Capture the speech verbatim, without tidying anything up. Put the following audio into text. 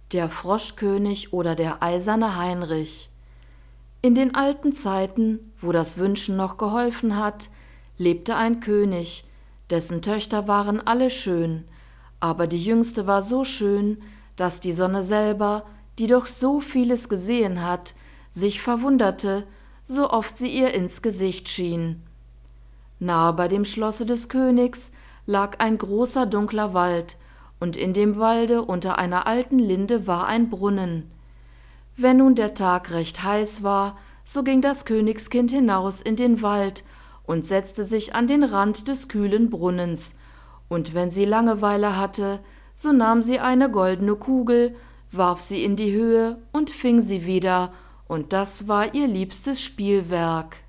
Der Froschkönig oder der eiserne Heinrich. In den alten Zeiten, wo das Wünschen noch geholfen hat, lebte ein König, dessen Töchter waren alle schön, aber die jüngste war so schön, dass die Sonne selber, die doch so vieles gesehen hat, sich verwunderte, so oft sie ihr ins Gesicht schien. Nahe bei dem Schlosse des Königs lag ein großer dunkler Wald, und in dem Walde unter einer alten Linde war ein Brunnen. Wenn nun der Tag recht heiß war, so ging das Königskind hinaus in den Wald und setzte sich an den Rand des kühlen Brunnens, und wenn sie Langeweile hatte, so nahm sie eine goldene Kugel, warf sie in die Höhe und fing sie wieder, und das war ihr liebstes Spielwerk.